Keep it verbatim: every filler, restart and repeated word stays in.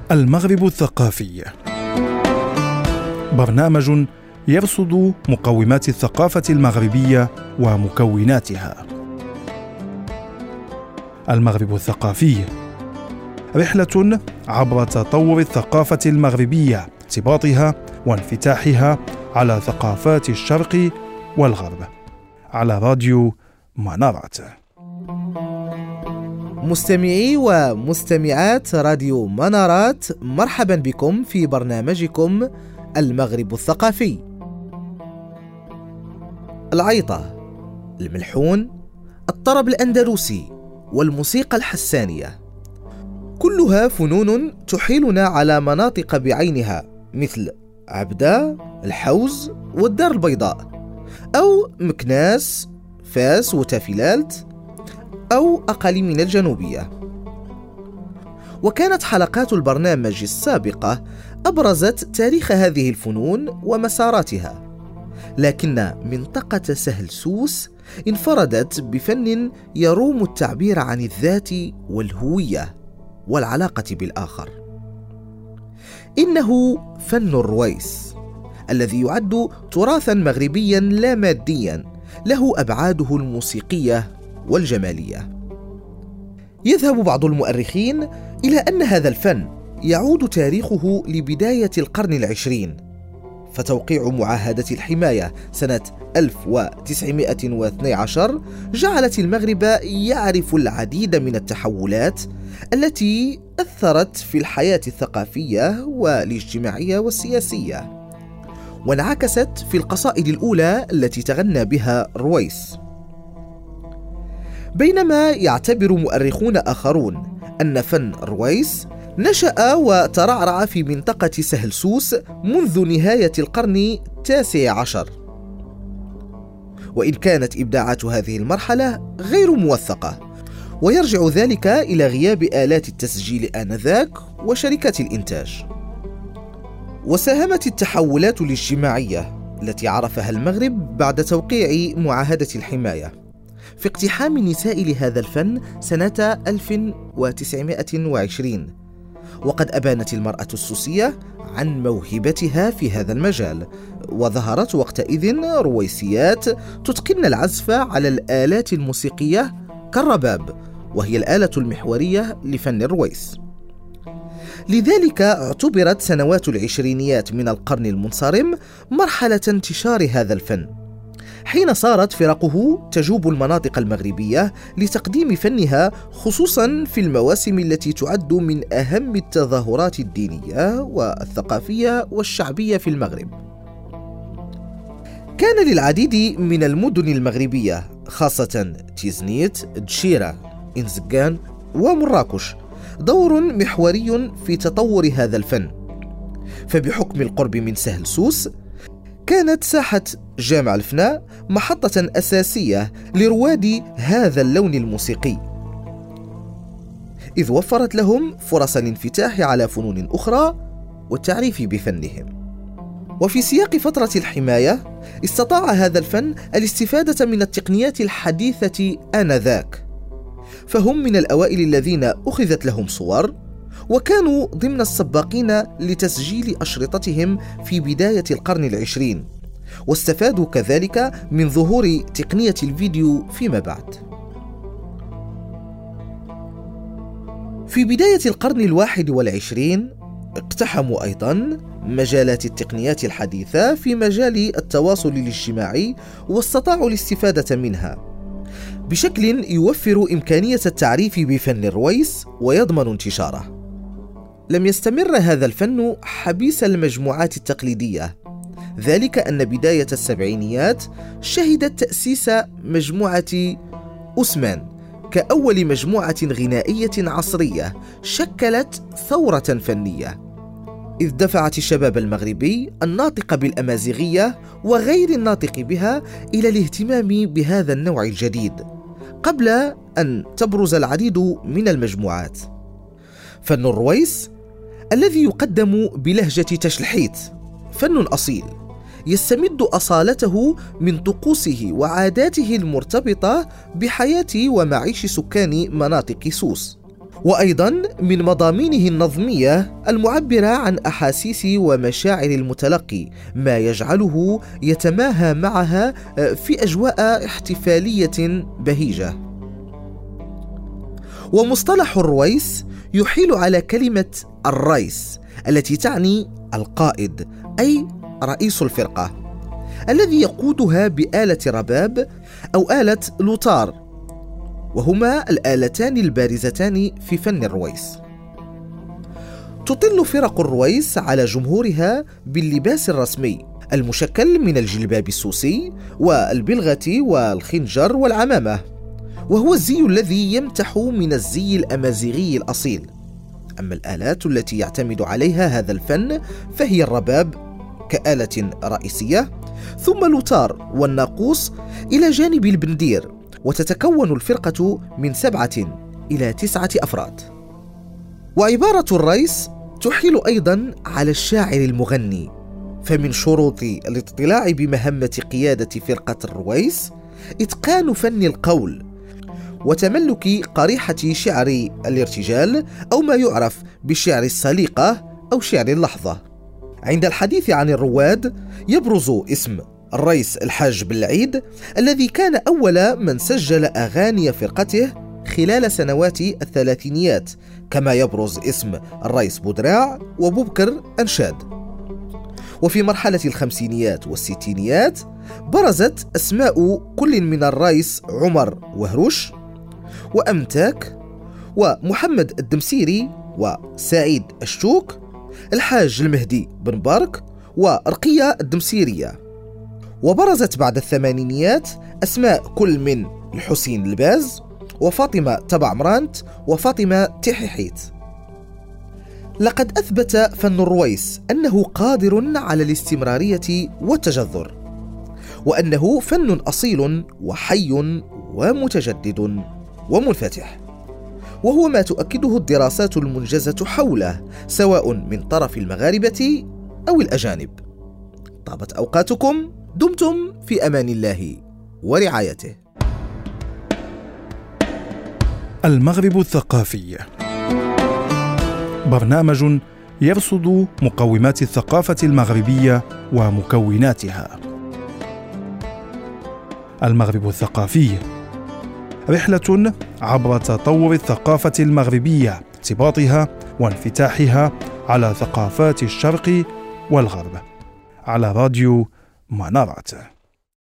المغرب الثقافي، برنامج يرصد مقومات الثقافة المغربية ومكوناتها. المغرب الثقافي، رحلة عبر تطور الثقافة المغربية، ارتباطها وانفتاحها على ثقافات الشرق والغرب، على راديو منارات. مستمعي ومستمعات راديو منارات، مرحبا بكم في برنامجكم المغرب الثقافي. العيطة، الملحون، الطرب الأندلسي والموسيقى الحسانية، كلها فنون تحيلنا على مناطق بعينها مثل عبدة، الحوز والدار البيضاء، أو مكناس، فاس وتافلالت، أو أقاليمنا الجنوبية. وكانت حلقات البرنامج السابقة أبرزت تاريخ هذه الفنون ومساراتها، لكن منطقة سهل سوس انفردت بفن يروم التعبير عن الذات والهوية والعلاقة بالآخر. إنه فن الرويس الذي يعد تراثا مغربيا لا ماديا له أبعاده الموسيقية والجمالية. يذهب بعض المؤرخين إلى أن هذا الفن يعود تاريخه لبداية القرن العشرين، فتوقيع معاهدة الحماية سنة ألف وتسعمائة واثني عشر جعلت المغرب يعرف العديد من التحولات التي أثرت في الحياة الثقافية والاجتماعية والسياسية، وانعكست في القصائد الأولى التي تغنى بها رويس. بينما يعتبر مؤرخون آخرون أن فن رويس نشأ وترعرع في منطقة سهل سوس منذ نهاية القرن التاسع عشر، وإن كانت إبداعات هذه المرحلة غير موثقة، ويرجع ذلك إلى غياب آلات التسجيل آنذاك وشركات الإنتاج. وساهمت التحولات الاجتماعية التي عرفها المغرب بعد توقيع معاهدة الحماية في اقتحام النساء لهذا الفن سنة ألف وتسعمائة وعشرين، وقد أبانت المرأة السوسية عن موهبتها في هذا المجال، وظهرت وقتئذ رويسيات تتقن العزف على الآلات الموسيقية كالرباب، وهي الآلة المحورية لفن الرويس. لذلك اعتبرت سنوات العشرينيات من القرن المنصرم مرحلة انتشار هذا الفن، حين صارت فرقه تجوب المناطق المغربية لتقديم فنها، خصوصا في المواسم التي تعد من أهم التظاهرات الدينية والثقافية والشعبية في المغرب. كان للعديد من المدن المغربية خاصة تيزنيت، دشيرة، إنزغان ومراكش دور محوري في تطور هذا الفن، فبحكم القرب من سهل سوس كانت ساحة جامع الفناء محطة أساسية لرواد هذا اللون الموسيقي، إذ وفرت لهم فرص الانفتاح على فنون أخرى والتعريف بفنهم. وفي سياق فترة الحماية استطاع هذا الفن الاستفادة من التقنيات الحديثة آنذاك، فهم من الأوائل الذين أخذت لهم صور، وكانوا ضمن السباقين لتسجيل أشرطتهم في بداية القرن العشرين، واستفادوا كذلك من ظهور تقنية الفيديو فيما بعد. في بداية القرن الواحد والعشرين اقتحموا أيضا مجالات التقنيات الحديثة في مجال التواصل الاجتماعي، واستطاعوا الاستفادة منها بشكل يوفر إمكانية التعريف بفن الرويس ويضمن انتشاره. لم يستمر هذا الفن حبيس المجموعات التقليدية، ذلك أن بداية السبعينيات شهدت تأسيس مجموعة أسمان كأول مجموعة غنائية عصرية شكلت ثورة فنية، إذ دفعت الشباب المغربي الناطق بالأمازيغية وغير الناطق بها إلى الاهتمام بهذا النوع الجديد، قبل أن تبرز العديد من المجموعات. فن الرويس الذي يقدم بلهجة تشلحيت فن أصيل يستمد أصالته من طقوسه وعاداته المرتبطة بحياة ومعيش سكان مناطق سوس، وأيضا من مضامينه النظمية المعبرة عن أحاسيس ومشاعر المتلقي، ما يجعله يتماهى معها في أجواء احتفالية بهيجة. ومصطلح الرويس يحيل على كلمة الريس التي تعني القائد، أي رئيس الفرقة الذي يقودها بآلة رباب أو آلة لوتار، وهما الآلتان البارزتان في فن الرويس. تطل فرق الرويس على جمهورها باللباس الرسمي المشكل من الجلباب السوسي والبلغة والخنجر والعمامة، وهو الزي الذي يمتح من الزي الأمازيغي الأصيل. أما الآلات التي يعتمد عليها هذا الفن فهي الرباب كآلة رئيسية، ثم اللوتار والناقوس إلى جانب البندير، وتتكون الفرقة من سبعة إلى تسعة أفراد. وعبارة الريس تحيل أيضا على الشاعر المغني، فمن شروط الاطلاع بمهمة قيادة فرقة الرويس إتقان فن القول وتملك قريحة شعر الارتجال أو ما يعرف بالشعر السليقة أو شعر اللحظة. عند الحديث عن الرواد يبرز اسم الريس الحاج بالعيد الذي كان أول من سجل أغاني فرقته خلال سنوات الثلاثينيات، كما يبرز اسم الريس بودراع وبوبكر أنشاد. وفي مرحلة الخمسينيات والستينيات برزت أسماء كل من الريس عمر وهروش وأمتاك ومحمد الدمسيري وسعيد الشوك، الحاج المهدي بن بارك ورقية الدمسيرية. وبرزت بعد الثمانينيات أسماء كل من الحسين الباز وفاطمة تبع مرانت وفاطمة تحيحيت. لقد أثبت فن الرويس أنه قادر على الاستمرارية والتجذر، وأنه فن أصيل وحي ومتجدد ومنفتح، وهو ما تؤكده الدراسات المنجزة حوله سواء من طرف المغاربة أو الأجانب. طابت أوقاتكم، دمتم في أمان الله ورعايته. المغرب الثقافي، برنامج يرصد مقومات الثقافة المغربية ومكوناتها. المغرب الثقافي، رحلة عبر تطور الثقافة المغربية، ارتباطها وانفتاحها على ثقافات الشرق والغرب، على راديو منارات.